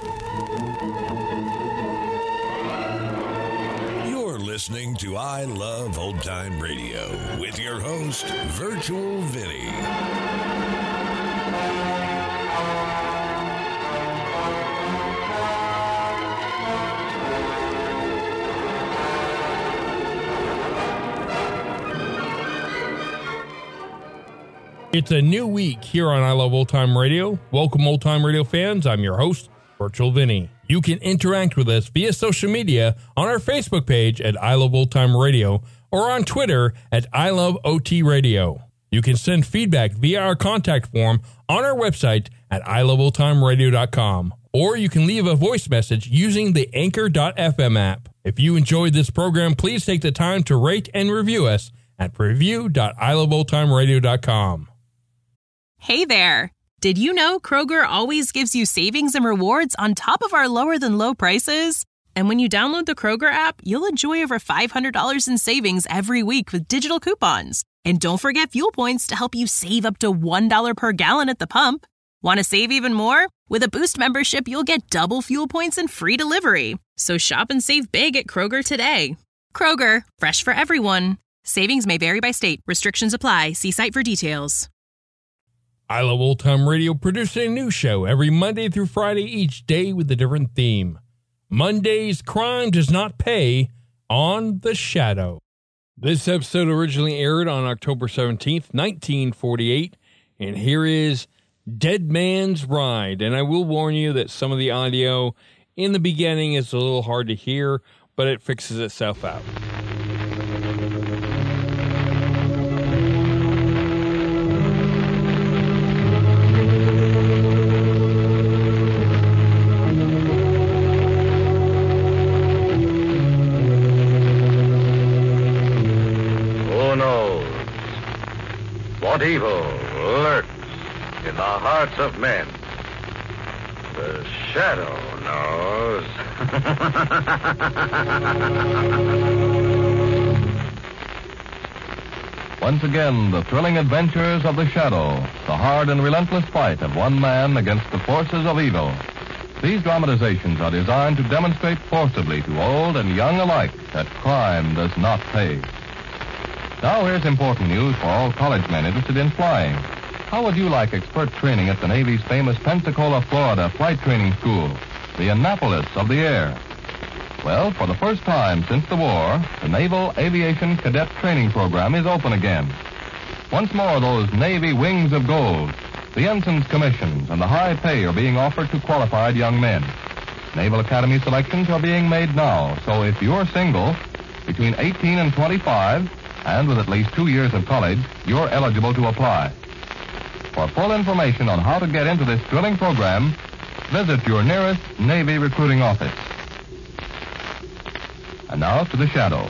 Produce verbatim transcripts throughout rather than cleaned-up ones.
You're listening to I Love Old Time Radio with your host, Virtual Vinny. It's a new week here on I Love Old Time Radio. Welcome, Old Time Radio fans. I'm your host, Virtual Vinny. You can interact with us via social media on our Facebook page at I Love Old Time Radio or on Twitter at I Love O T Radio. You can send feedback via our contact form on our website at I love old time radio dot com, or you can leave a voice message using the anchor dot f m app. If you enjoyed this program, please take the time to rate and review us at review dot I love old time radio dot com. Hey there! Did you know Kroger always gives you savings and rewards on top of our lower-than-low prices? And when you download the Kroger app, you'll enjoy over five hundred dollars in savings every week with digital coupons. And don't forget fuel points to help you save up to one dollar per gallon at the pump. Want to save even more? With a Boost membership, you'll get double fuel points and free delivery. So shop and save big at Kroger today. Kroger, fresh for everyone. Savings may vary by state. Restrictions apply. See site for details. I Love Old Time Radio produces a new show every Monday through Friday, each day with a different theme. Monday's Crime Does Not Pay on The Shadow. This episode originally aired on October seventeenth, nineteen forty-eight, and here is Dead Man's Ride. And I will warn you that some of the audio in the beginning is a little hard to hear, but it fixes itself out. What evil lurks in the hearts of men? The Shadow knows. Once again, the thrilling adventures of the Shadow, the hard and relentless fight of one man against the forces of evil. These dramatizations are designed to demonstrate forcibly to old and young alike that crime does not pay. Now here's important news for all college men interested in flying. How would you like expert training at the Navy's famous Pensacola, Florida Flight Training School, the Annapolis of the air? Well, for the first time since the war, the Naval Aviation Cadet Training Program is open again. Once more, those Navy wings of gold, the ensign's commissions, and the high pay are being offered to qualified young men. Naval Academy selections are being made now, so if you're single, between eighteen and twenty-five, and with at least two years of college, you're eligible to apply. For full information on how to get into this thrilling program, visit your nearest Navy recruiting office. And now to The Shadow.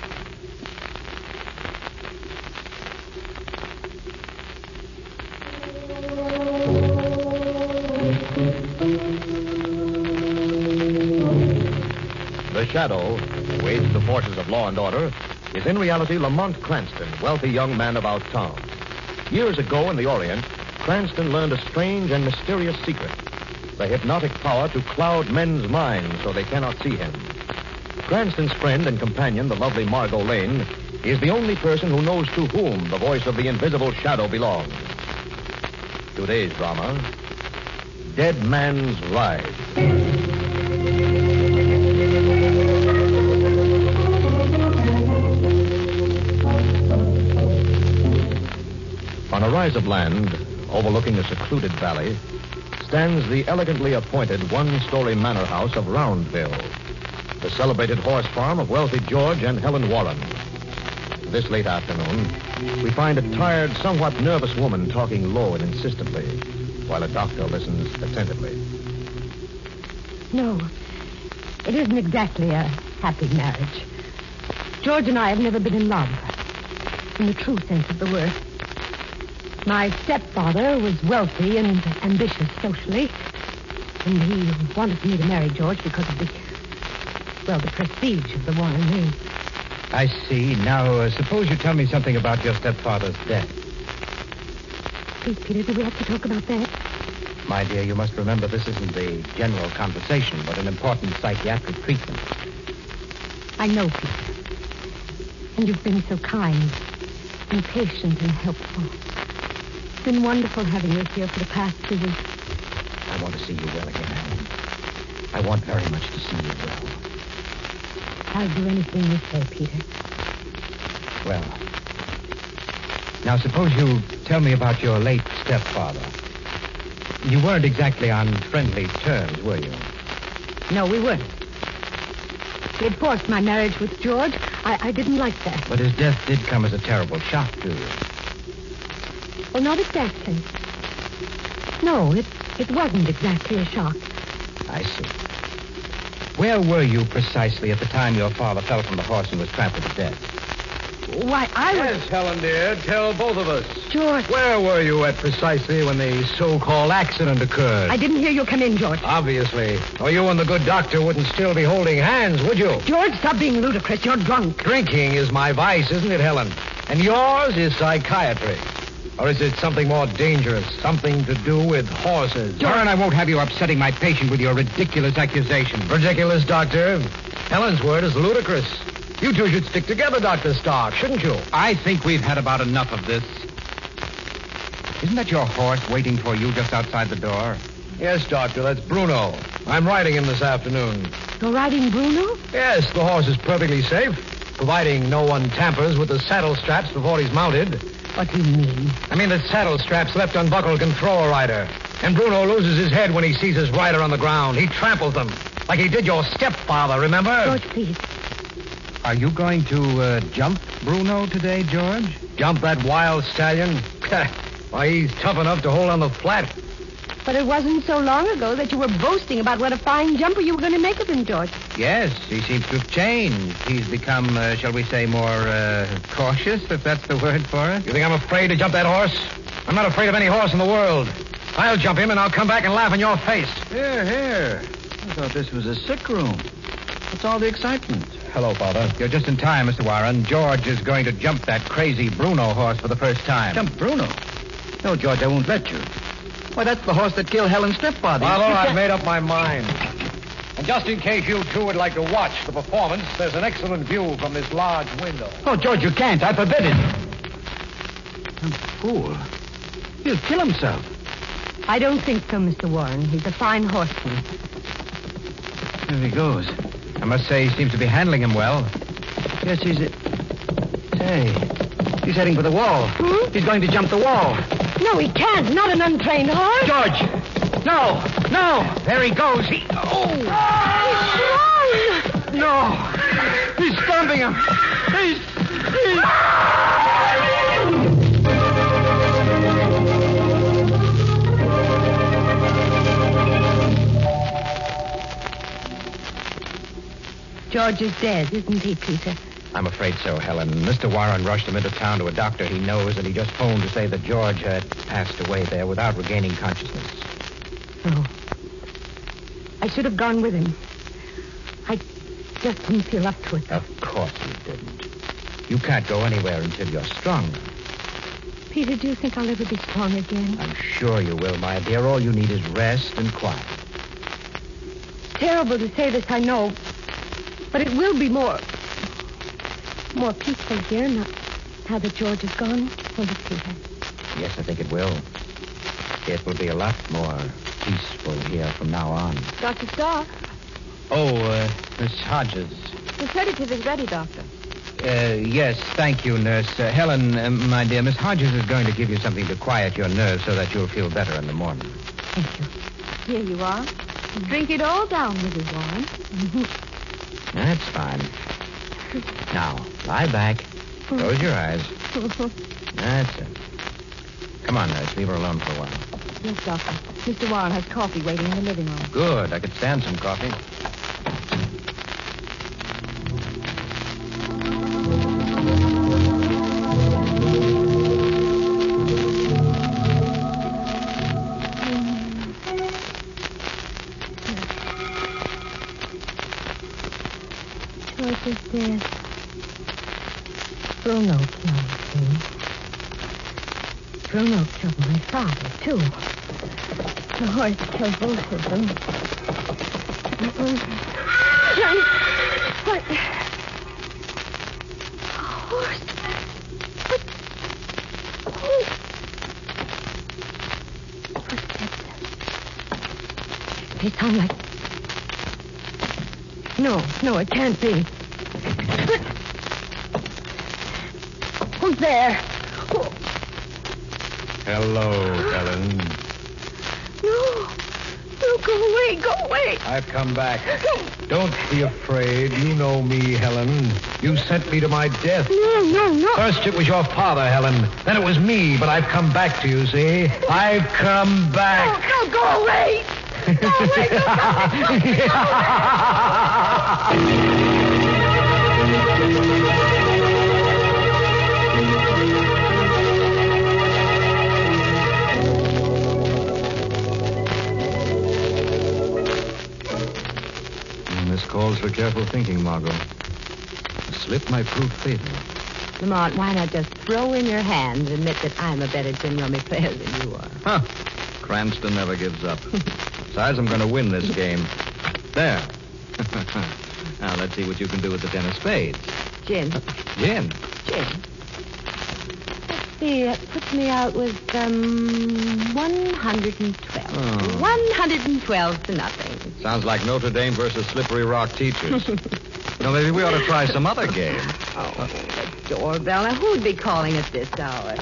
The Shadow, who aids the forces of law and order, is in reality Lamont Cranston, wealthy young man about town. Years ago in the Orient, Cranston learned a strange and mysterious secret, the hypnotic power to cloud men's minds so they cannot see him. Cranston's friend and companion, the lovely Margot Lane, is the only person who knows to whom the voice of the invisible Shadow belongs. Today's drama, Dead Man's Ride. On a rise of land, overlooking a secluded valley, stands the elegantly appointed one-story manor house of Roundville, the celebrated horse farm of wealthy George and Helen Warren. This late afternoon, we find a tired, somewhat nervous woman talking low and insistently, while a doctor listens attentively. No, it isn't exactly a happy marriage. George and I have never been in love, in the true sense of the word. My stepfather was wealthy and ambitious socially, and he wanted me to marry George because of the, well, the prestige of the Warren name. I see. Now, uh, suppose you tell me something about your stepfather's death. Please, Peter, do we have to talk about that? My dear, you must remember this isn't a general conversation, but an important psychiatric treatment. I know, Peter. And you've been so kind and patient and helpful. It's been wonderful having you here for the past two weeks. I want to see you well again, Helen. I want very much to see you well. I'll do anything you say, Peter. Well, now suppose you tell me about your late stepfather. You weren't exactly on friendly terms, were you? No, we weren't. He had forced my marriage with George. I, I didn't like that. But his death did come as a terrible shock to you. Well, not exactly. No, it, it wasn't exactly a shock. I see. Where were you precisely at the time your father fell from the horse and was trampled to death? Why, I was... Yes, Helen, dear. Tell both of us. George... Where were you at precisely when the so-called accident occurred? I didn't hear you come in, George. Obviously. Or you and the good doctor wouldn't still be holding hands, would you? George, stop being ludicrous. You're drunk. Drinking is my vice, isn't it, Helen? And yours is psychiatry. Or is it something more dangerous? Something to do with horses? Warren, I won't have you upsetting my patient with your ridiculous accusation. Ridiculous, Doctor. Helen's word is ludicrous. You two should stick together, Doctor Stark, shouldn't you? I think we've had about enough of this. Isn't that your horse waiting for you just outside the door? Yes, Doctor, that's Bruno. I'm riding him this afternoon. You're riding Bruno? Yes, the horse is perfectly safe, providing no one tampers with the saddle straps before he's mounted. What do you mean? I mean that saddle straps left unbuckled can throw a rider. And Bruno loses his head when he sees his rider on the ground. He tramples them, like he did your stepfather, remember? George, please. Are you going to uh, jump Bruno today, George? Jump that wild stallion? Why, he's tough enough to hold on the flat. But it wasn't so long ago that you were boasting about what a fine jumper you were going to make of him, George. Yes, he seems to have changed. He's become, uh, shall we say, more uh, cautious, if that's the word for it. You think I'm afraid to jump that horse? I'm not afraid of any horse in the world. I'll jump him, and I'll come back and laugh in your face. Here, here. I thought this was a sick room. What's all the excitement? Hello, Father. You're just in time, Mister Warren. George is going to jump that crazy Bruno horse for the first time. Jump Bruno? No, George, I won't let you. Why, that's the horse that killed Helen's stepfather. Father, I've made up my mind. And just in case you two would like to watch the performance, there's an excellent view from this large window. Oh, George, you can't. I forbid it. You fool. He'll kill himself. I don't think so, Mister Warren. He's a fine horseman. There he goes. I must say he seems to be handling him well. Yes, he's... A... Say, he's heading for the wall. Hmm? He's going to jump the wall. No, he can't. Not an untrained horse. George! No! No! There he goes. He... Oh! He's strong. No! He's stomping him! He's... he's... George is dead, isn't he, Peter? I'm afraid so, Helen. Mister Warren rushed him into town to a doctor he knows, and he just phoned to say that George had passed away there without regaining consciousness. Oh. I should have gone with him. I just didn't feel up to it. Of course you didn't. You can't go anywhere until you're stronger. Peter, do you think I'll ever be strong again? I'm sure you will, my dear. All you need is rest and quiet. Terrible to say this, I know. But it will be more... more peaceful here now, now that George is gone. Won't it, Peter? Yes, I think it will. It will be a lot more peaceful here from now on. Doctor Stark, Oh, uh, Miss Hodges. the sedative is ready, Doctor. Uh, yes, thank you, Nurse. Uh, Helen, uh, my dear, Miss Hodges is going to give you something to quiet your nerves so that you'll feel better in the morning. Thank you. Here you are. Drink it all down, Missus Warren. That's fine. Now, lie back. Close your eyes. That's it. Come on, Nurse. Leave her alone for a while. Yes, Doctor. Mister Warren has coffee waiting in the living room. Good. I could stand some coffee. George is dead. Bruno killed him. Bruno killed my father, too. The horse killed both of them. Run. What? A horse? What? Oh. Footsteps. They sound like... No, no, it can't be. But... Who's there? Oh. Hello, Helen. No. No, go away, go away. I've come back. Don't be afraid. You know me, Helen. You sent me to my death. No, no, no. First it was your father, Helen. Then it was me, but I've come back to you, see? I've come back. No, no, go away. Go away, go away. Go away. This calls for careful thinking, Margot. A slip might prove fatal. Lamont, why not just throw in your hand and admit that I'm a better gin rummy player than you are? Huh. Cranston never gives up. Besides, I'm going to win this game. There. Now, let's see what you can do with the ten of spades. Gin. Gin? Gin. Let's see, that puts me out with, um, one hundred twelve. Oh. one hundred twelve to nothing. Sounds like Notre Dame versus Slippery Rock teachers. You know, maybe we ought to try some other game. Oh, the doorbell. Now, who'd be calling at this hour?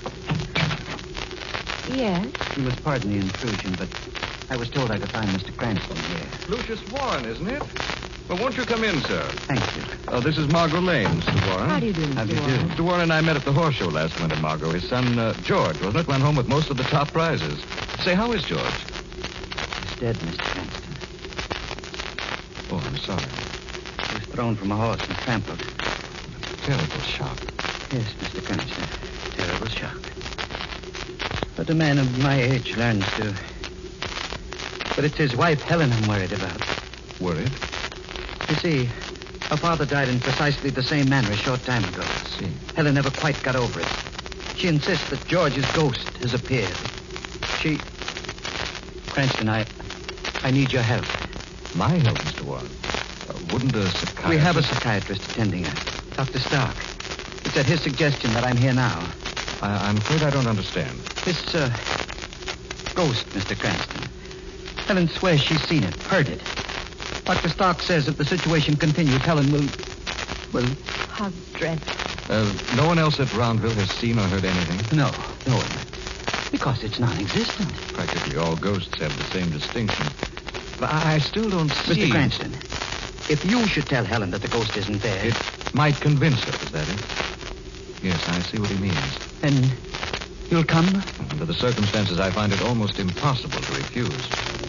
Yes? You must pardon the intrusion, but I was told I could find Mister Cranston here. Lucius Warren, isn't it? Well, won't you come in, sir? Thank you. Oh, this is Margot Lane, Mister Warren. How do you do, Mister How do you Warren? do? Mister Warren and I met at the horse show last winter, Margot. His son, uh, George, wasn't it? Went home with most of the top prizes. Say, how is George? He's dead, Mister Cranston. Oh, I'm sorry. He was thrown from a horse and trampled. Terrible shock. Yes, Mister Cranston. Terrible shock. But a man of my age learns to. But it's his wife, Helen, I'm worried about. Worried? You see, her father died in precisely the same manner a short time ago. I see. Helen never quite got over it. She insists that George's ghost has appeared. She... Cranston, I... I need your help. My help, Mister Warren. Uh, wouldn't a psychiatrist... We have a psychiatrist attending her, Doctor Stark. It's at his suggestion that I'm here now. I, I'm afraid I don't understand. This, uh... ghost, Mister Cranston. Helen swears she's seen it, heard it. Doctor Stark says if the situation continues, Helen will... will... How dreadful. Uh, no one else at Roundville has seen or heard anything? No, no one. Because it's non-existent. Practically all ghosts have the same distinction. But I, I still don't see... Mister Cranston, if you should tell Helen that the ghost isn't there... It might convince her, is that it? Yes, I see what he means. Then you'll come? Under the circumstances, I find it almost impossible to refuse.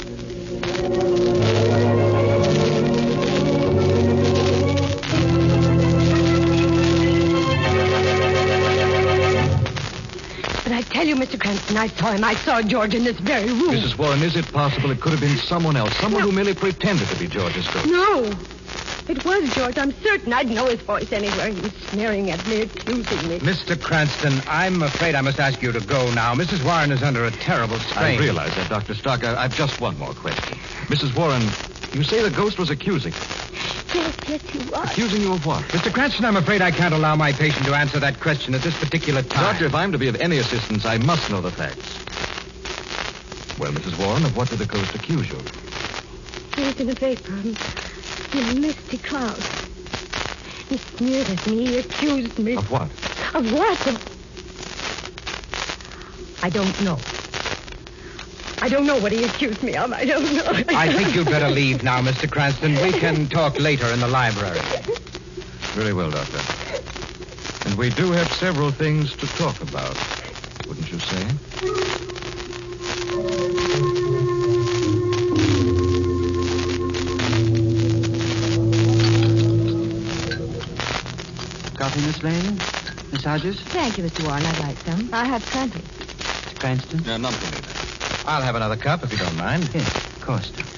But I tell you, Mister Cranston, I saw him. I saw George in this very room. Missus Warren, is it possible it could have been someone else? Someone No. who merely pretended to be George's ghost? No. It was George. I'm certain. I'd know his voice anywhere. He was sneering at me, accusing me. Mister Cranston, I'm afraid I must ask you to go now. Missus Warren is under a terrible strain. I realize that, Doctor Stark. I, I've just one more question. Missus Warren, you say the ghost was accusing. Yes, yes, he was. Accusing you of what? Mister Cranston, I'm afraid I can't allow my patient to answer that question at this particular time. Doctor, if I'm to be of any assistance, I must know the facts. Well, Missus Warren, of what did the ghost accuse you of? He was in a vapor, in a misty cloud. He sneered at me. He accused me. Of what? Of what? Of... I don't know. I don't know what he accused me of. I don't know. I think you'd better leave now, Mister Cranston. We can talk later in the library. Very well, Doctor. And we do have several things to talk about, wouldn't you say? Coffee, Miss Lane? Miss Hodges? Thank you, Mister Warren. I'd like some. I have plenty. Mister Cranston? No, none for me, then. I'll have another cup if you don't mind. Yes, of course, Doctor.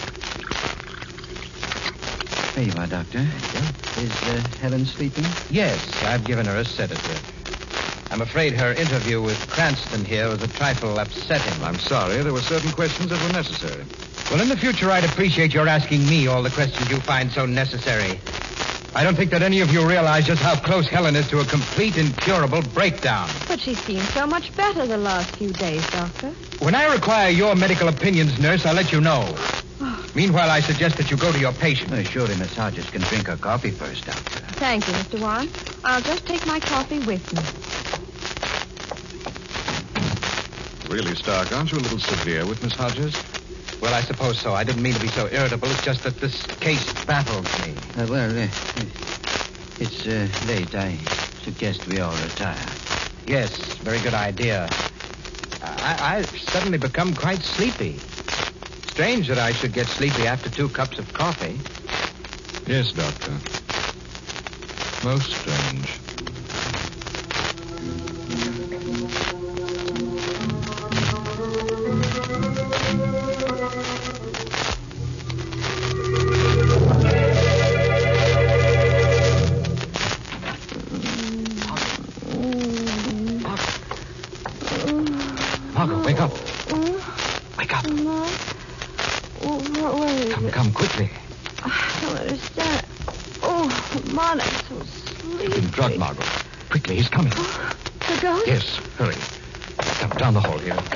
There you are, Doctor. Is uh, Helen sleeping? Yes, I've given her a sedative. I'm afraid her interview with Cranston here was a trifle upsetting. I'm sorry. There were certain questions that were necessary. Well, in the future, I'd appreciate your asking me all the questions you find so necessary. I don't think that any of you realize just how close Helen is to a complete, incurable breakdown. But she seems so much better the last few days, Doctor. When I require your medical opinions, nurse, I'll let you know. Meanwhile, I suggest that you go to your patient. Oh, surely Miss Hodges can drink her coffee first, Doctor. Thank you, Mister Warren. I'll just take my coffee with me. Really, Stark, aren't you a little severe with Miss Hodges? Well, I suppose so. I didn't mean to be so irritable. It's just that this case baffles me. Uh, well, uh, it's uh, late. I suggest we all retire. Yes, very good idea. I, I've suddenly become quite sleepy. Strange that I should get sleepy after two cups of coffee. Yes, Doctor. Most strange. Margot, wake up. Wake up. Come, come, quickly. I don't understand. Oh, Mon, I'm so sleepy. You've been drugged, Margot. Quickly, he's coming. The ghost? Yes, hurry. Come down the hall here.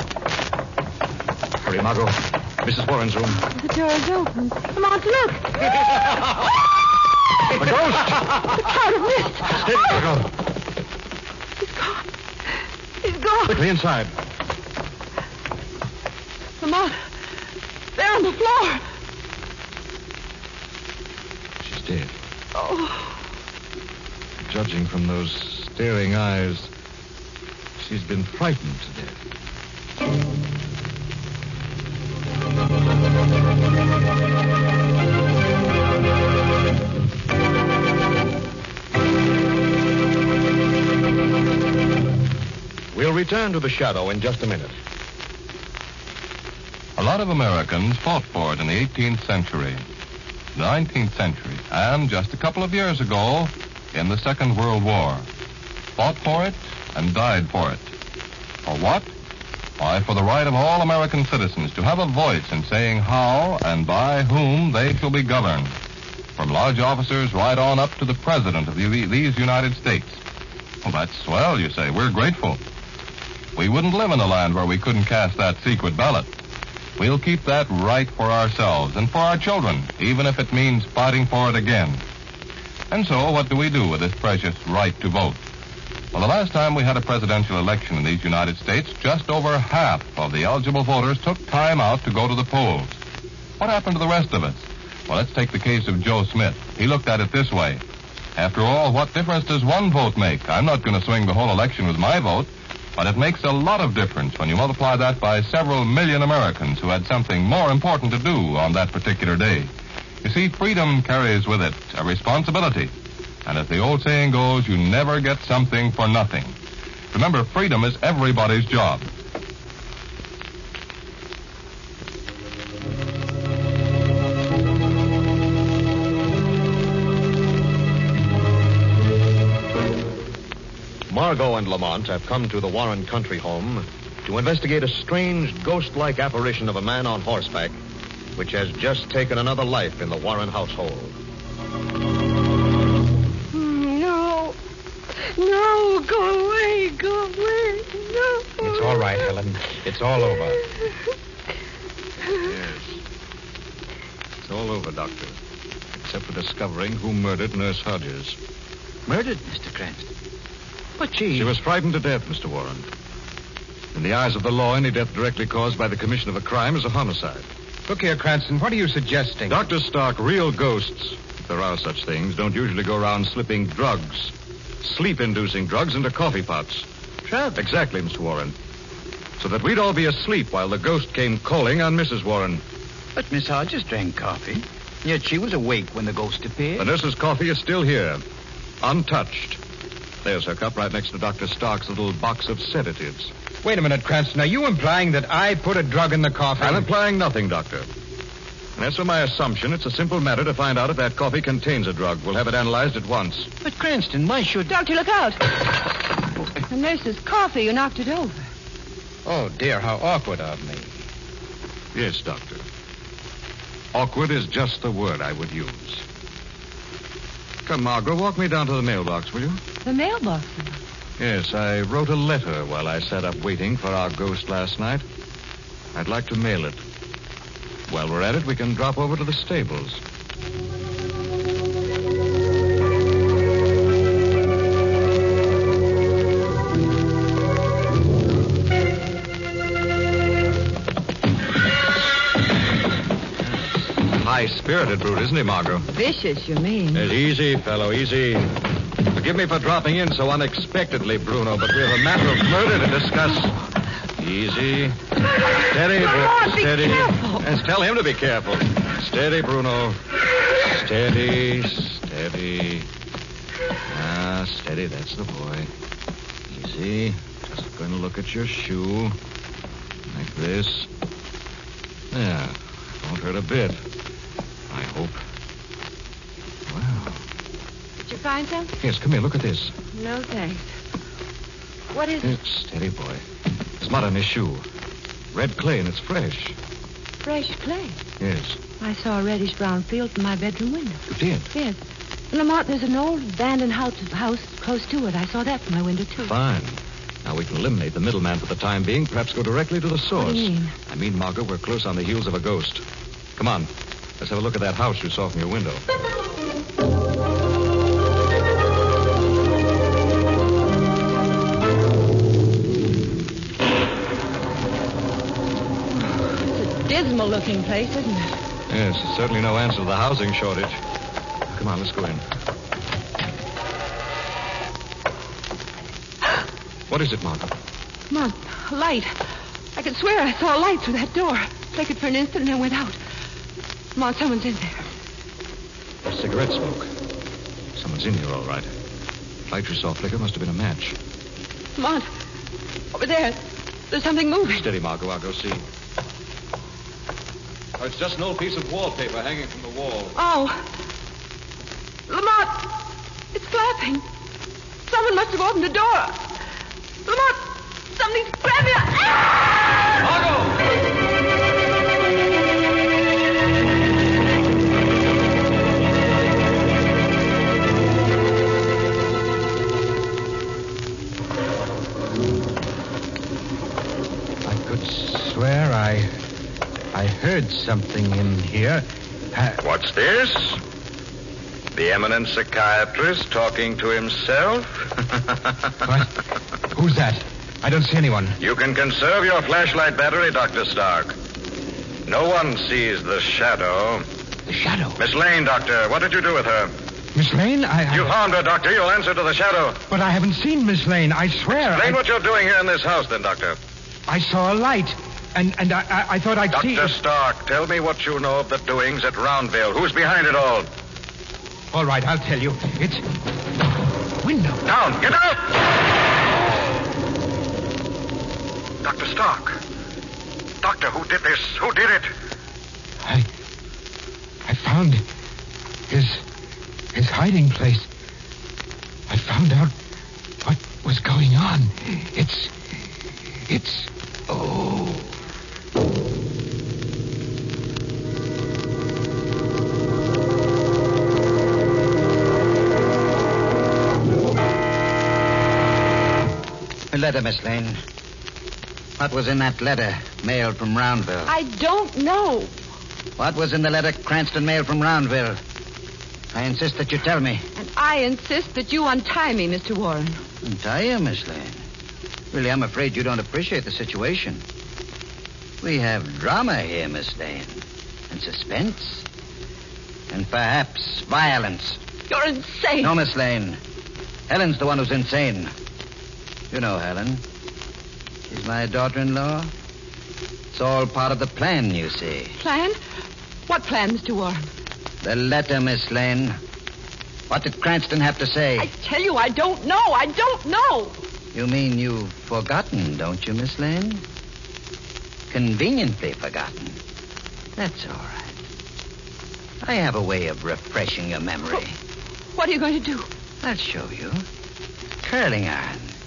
Hurry, Margot. Missus Warren's room. The door is open. Come on, look. The ghost! The cloud of mist. Stay, Margot. He's gone. He's gone. Quickly inside. Lamont, there on the floor. She's dead. Oh. Judging from those staring eyes, she's been frightened to death. We'll return to the Shadow in just a minute. A lot of Americans fought for it in the eighteenth century, the nineteenth century, and just a couple of years ago in the Second World War. Fought for it and died for it. For what? Why, for the right of all American citizens to have a voice in saying how and by whom they shall be governed. From lodge officers right on up to the President of the, these United States. Well, that's swell, you say. We're grateful. We wouldn't live in a land where we couldn't cast that secret ballot. We'll keep that right for ourselves and for our children, even if it means fighting for it again. And so, what do we do with this precious right to vote? Well, the last time we had a presidential election in these United States, just over half of the eligible voters took time out to go to the polls. What happened to the rest of us? Well, let's take the case of Joe Smith. He looked at it this way. After all, what difference does one vote make? I'm not going to swing the whole election with my vote. But it makes a lot of difference when you multiply that by several million Americans who had something more important to do on that particular day. You see, freedom carries with it a responsibility. And as the old saying goes, you never get something for nothing. Remember, freedom is everybody's job. Margot and Lamont have come to the Warren country home to investigate a strange, ghost-like apparition of a man on horseback, which has just taken another life in the Warren household. No. No, go away, go away. No. It's all right, Helen. It's all over. Yes. It's all over, Doctor. Except for discovering who murdered Nurse Hodges. Murdered, Mister Cranston? But she... She was frightened to death, Mister Warren. In the eyes of the law, any death directly caused by the commission of a crime is a homicide. Look here, Cranston, what are you suggesting? Doctor Stark, real ghosts, if there are such things, don't usually go around slipping drugs, sleep-inducing drugs into coffee pots. Drugs? Exactly, Mister Warren. So that we'd all be asleep while the ghost came calling on Missus Warren. But Miss Hodges drank coffee. Yet she was awake when the ghost appeared. The nurse's coffee is still here, untouched. There's her cup right next to Doctor Stark's little box of sedatives. Wait a minute, Cranston. Are you implying that I put a drug in the coffee? I'm implying nothing, Doctor. And as for my assumption, it's a simple matter to find out if that coffee contains a drug. We'll have it analyzed at once. But, Cranston, why should... Doctor, look out. The nurse's coffee. You knocked it over. Oh, dear, how awkward of me. Yes, Doctor. Awkward is just the word I would use. Come, Margot, walk me down to the mailbox, will you? The mailbox? Yes, I wrote a letter while I sat up waiting for our ghost last night. I'd like to mail it. While we're at it, we can drop over to the stables. High-spirited brute, isn't he, Margot? Vicious, you mean? Yes, easy, fellow, easy. Forgive me for dropping in so unexpectedly, Bruno, but we have a matter of murder to discuss. Easy. Steady, Bruno. Steady. Yes, tell him to be careful. Steady, Bruno. Steady, steady. Ah, steady, that's the boy. Easy. Just going to look at your shoe. Like this. Yeah, won't hurt a bit. I hope. Wow. Did you find something? Yes, come here, look at this. No, thanks. What is it? Steady, boy. There's mud on his shoe. Red clay, and it's fresh. Fresh clay? Yes. I saw a reddish-brown field from my bedroom window. You did? Yes. Lamont, there's an old abandoned house, house close to it. I saw that from my window, too. Fine. Now we can eliminate the middleman for the time being, perhaps go directly to the source. What do you mean? I mean, Margot, we're close on the heels of a ghost. Come on. Let's have a look at that house you saw from your window. It's a dismal-looking place, isn't it? Yes, it's certainly no answer to the housing shortage. Come on, let's go in. What is it, Margot? Come on, a light. I could swear I saw a light through that door. Flickered for an instant and then went out. Come on, someone's in there. There's cigarette smoke. Someone's in here, all right. Light you saw flicker must have been a match. Come on. Over there. There's something moving. Steady, Margot. I'll go see. Oh, it's just an old piece of wallpaper hanging from the wall. Oh. Lamont, it's flapping. Someone must have opened the door. Lamont, something's grabbing you. Ah! Margot! Swear I... I heard something in here. I... What's this? The eminent psychiatrist talking to himself? What? Who's that? I don't see anyone. You can conserve your flashlight battery, Doctor Stark. No one sees the shadow. The shadow? Miss Lane, Doctor, what did you do with her? Miss Lane? I... I... You harmed her, Doctor. You'll answer to the shadow. But I haven't seen Miss Lane. I swear. Explain I... what you're doing here in this house, then, Doctor. I saw a light, and, and I, I, I thought I'd Doctor see... Doctor Stark, tell me what you know of the doings at Roundville. Who's behind it all? All right, I'll tell you. It's... window. Down! Get out! Doctor Stark. Doctor, who did this? Who did it? I... I found his... his hiding place. I found out what was going on. It's... It's... Oh... A letter, Miss Lane. What was in that letter mailed from Roundville? I don't know. What was in the letter Cranston mailed from Roundville? I insist that you tell me. And I insist that you untie me, Mister Warren. Untie you, Miss Lane? Really, I'm afraid you don't appreciate the situation. We have drama here, Miss Lane. And suspense. And perhaps violence. You're insane. No, Miss Lane. Helen's the one who's insane. You know Helen. She's my daughter-in-law. It's all part of the plan, you see. Plan? What plan, Mister Warren? The letter, Miss Lane. What did Cranston have to say? I tell you, I don't know. I don't know. You mean you've forgotten, don't you, Miss Lane? Conveniently forgotten. That's all right. I have a way of refreshing your memory. What are you going to do? I'll show you. Curling iron.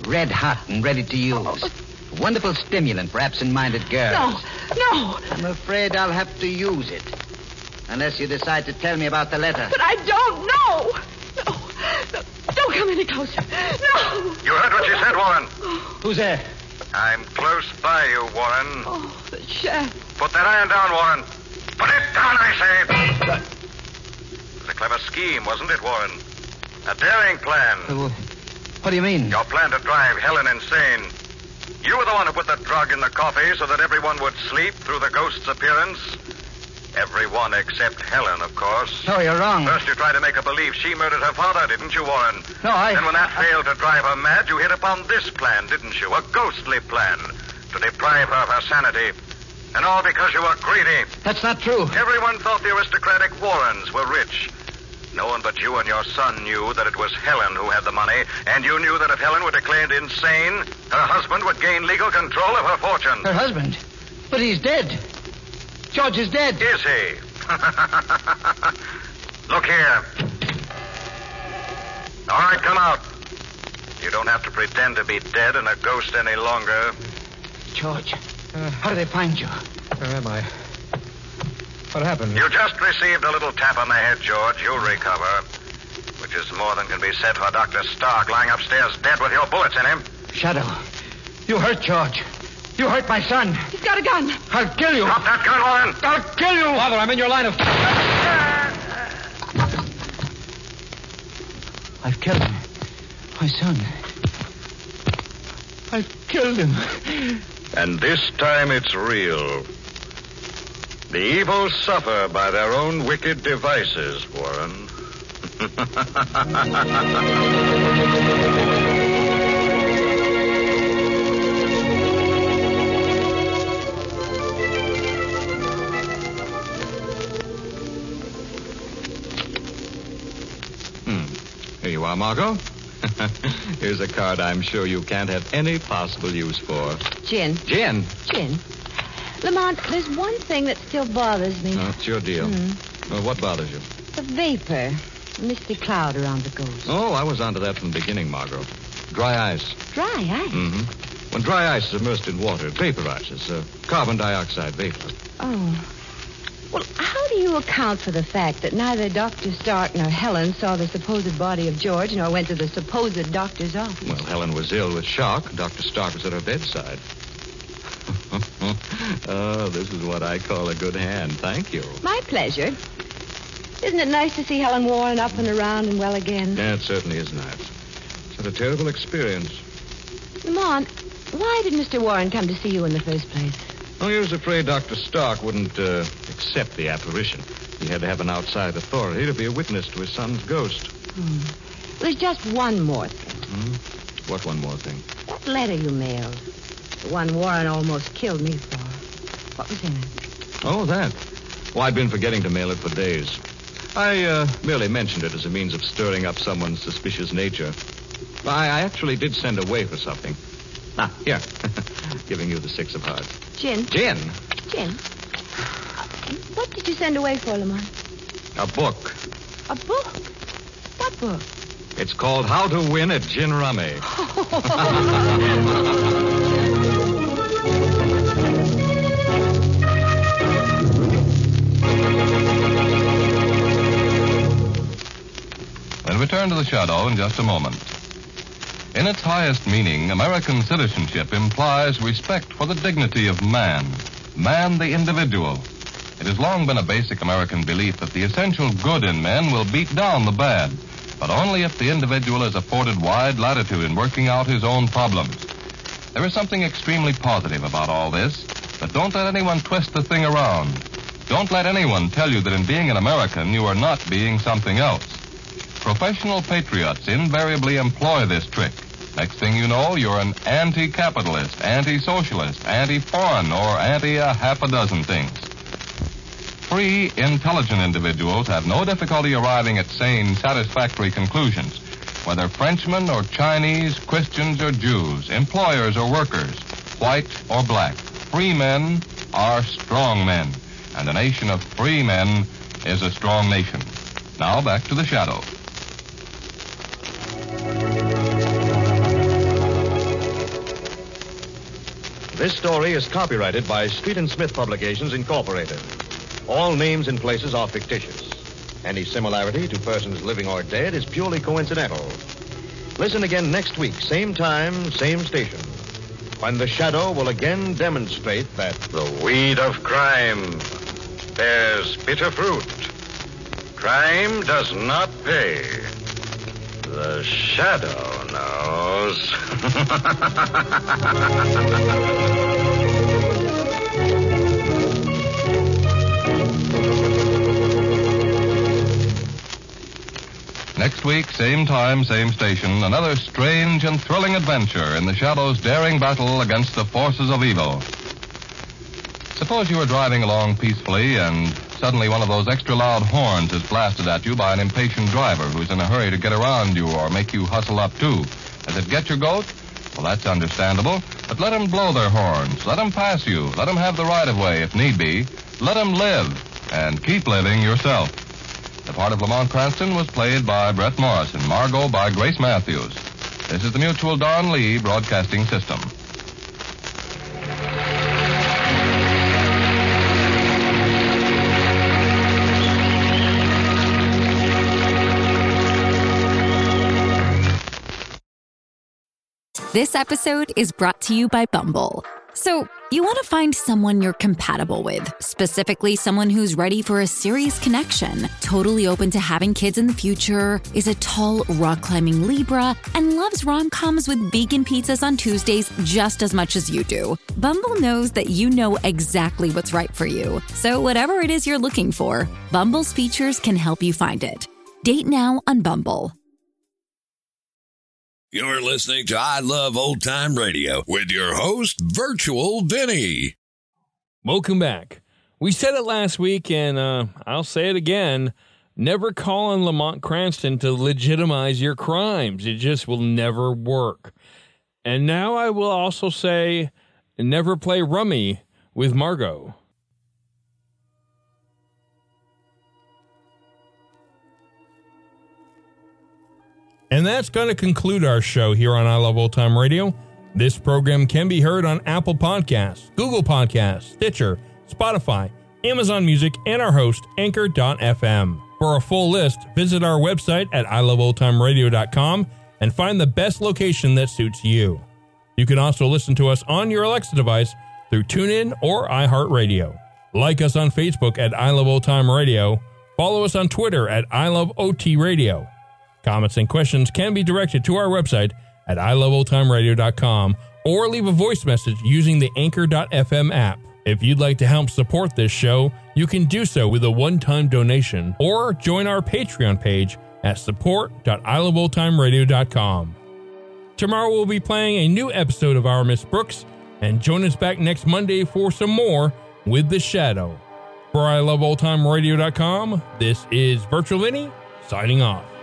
Red hot and ready to use. Oh. Wonderful stimulant for absent-minded girls. No, no. I'm afraid I'll have to use it. Unless you decide to tell me about the letter. But I don't know. No, no. Don't come any closer. No. You heard what she said, Warren. Who's there? I'm close by you, Warren. Oh, the shaft. Put that iron down, Warren. Put it down, I say. It was a clever scheme, wasn't it, Warren? A daring plan. Uh, what do you mean? Your plan to drive Helen insane. You were the one who put the drug in the coffee so that everyone would sleep through the ghost's appearance. Everyone except Helen, of course. No, you're wrong. First, you tried to make her believe she murdered her father, didn't you, Warren? No, I... Then when that failed to drive her mad, you hit upon this plan, didn't you? A ghostly plan to deprive her of her sanity. And all because you were greedy. That's not true. Everyone thought the aristocratic Warrens were rich. No one but you and your son knew that it was Helen who had the money, and you knew that if Helen were declared insane, her husband would gain legal control of her fortune. Her husband? But he's dead. George is dead. Is he? Look here. All right, come out. You don't have to pretend to be dead and a ghost any longer. George, uh, how did they find you? Where am I? What happened? You just received a little tap on the head, George. You'll recover. Which is more than can be said for Doctor Stark lying upstairs dead with your bullets in him. Shadow, you hurt George. You hurt my son. He's got a gun. I'll kill you. Drop that gun, Warren. I'll kill you. Father, I'm in your line of... I've killed him. My son. I've killed him. And this time it's real. The evil suffer by their own wicked devices, Warren. Here you are, Margot. Here's a card I'm sure you can't have any possible use for. Gin. Gin? Gin. Lamont, there's one thing that still bothers me. Oh, it's your deal. Mm. Well, what bothers you? The vapor. The misty cloud around the ghost. Oh, I was onto that from the beginning, Margot. Dry ice. Dry ice? Mm-hmm. When dry ice is immersed in water, it vaporizes. Uh, carbon dioxide vapor. Oh. Well, how do you account for the fact that neither Doctor Stark nor Helen saw the supposed body of George nor went to the supposed doctor's office? Well, Helen was ill with shock. Doctor Stark was at her bedside. Oh, this is what I call a good hand. Thank you. My pleasure. Isn't it nice to see Helen Warren up and around and well again? Yeah, it certainly is nice. It's had a terrible experience. Lamont, why did Mister Warren come to see you in the first place? Oh, he was afraid Doctor Stark wouldn't uh, accept the apparition. He had to have an outside authority to be a witness to his son's ghost. Hmm. There's just one more thing. Hmm? What one more thing? That letter you mailed. The one Warren almost killed me for. What was in it? Oh, that. Well, I'd been forgetting to mail it for days. I uh, merely mentioned it as a means of stirring up someone's suspicious nature. I, I actually did send away for something. Ah, here. Giving you the six of hearts. Gin. Gin? Gin. Uh, what did you send away for, Lamont? A book. A book? What book? It's called How to Win at Gin Rummy. We'll return to the shadow in just a moment. In its highest meaning, American citizenship implies respect for the dignity of man, man the individual. It has long been a basic American belief that the essential good in men will beat down the bad, but only if the individual is afforded wide latitude in working out his own problems. There is something extremely positive about all this, but don't let anyone twist the thing around. Don't let anyone tell you that in being an American, you are not being something else. Professional patriots invariably employ this trick. Next thing you know, you're an anti-capitalist, anti-socialist, anti-foreign, or anti-a half a dozen things. Free, intelligent individuals have no difficulty arriving at sane, satisfactory conclusions. Whether Frenchmen or Chinese, Christians or Jews, employers or workers, white or black, free men are strong men. And a nation of free men is a strong nation. Now back to the shadow. This story is copyrighted by Street and Smith Publications, Incorporated. All names and places are fictitious. Any similarity to persons living or dead is purely coincidental. Listen again next week, same time, same station, when the Shadow will again demonstrate that the weed of crime bears bitter fruit. Crime does not pay. The Shadow knows. Next week, same time, same station, another strange and thrilling adventure in the Shadow's daring battle against the forces of evil. Suppose you are driving along peacefully and suddenly one of those extra loud horns is blasted at you by an impatient driver who's in a hurry to get around you or make you hustle up too. Does it get your goat? Well, that's understandable, but let them blow their horns. Let them pass you. Let them have the right-of-way if need be. Let them live, and keep living yourself. The part of Lamont Cranston was played by Brett Morrison, Margot by Grace Matthews. This is the Mutual Don Lee Broadcasting System. This episode is brought to you by Bumble. So, you want to find someone you're compatible with, specifically someone who's ready for a serious connection, totally open to having kids in the future, is a tall, rock-climbing Libra, and loves rom-coms with vegan pizzas on Tuesdays just as much as you do. Bumble knows that you know exactly what's right for you. So whatever it is you're looking for, Bumble's features can help you find it. Date now on Bumble. You're listening to I Love Old Time Radio with your host, Virtual Vinny. Welcome back. We said it last week, and uh, I'll say it again. Never call on Lamont Cranston to legitimize your crimes. It just will never work. And now I will also say, never play rummy with Margot. And that's going to conclude our show here on I Love Old Time Radio. This program can be heard on Apple Podcasts, Google Podcasts, Stitcher, Spotify, Amazon Music, and our host, Anchor dot f m. For a full list, visit our website at i love old time radio dot com and find the best location that suits you. You can also listen to us on your Alexa device through TuneIn or iHeartRadio. Like us on Facebook at I Love Old Time Radio. Follow us on Twitter at I Love O T Radio. Comments and questions can be directed to our website at i love old time radio dot com or leave a voice message using the Anchor dot f m app. If you'd like to help support this show, you can do so with a one-time donation or join our Patreon page at support dot i love old time radio dot com. Tomorrow we'll be playing a new episode of Our Miss Brooks, and join us back next Monday for some more with The Shadow. For i love old time radio dot com, this is Virtual Vinny signing off.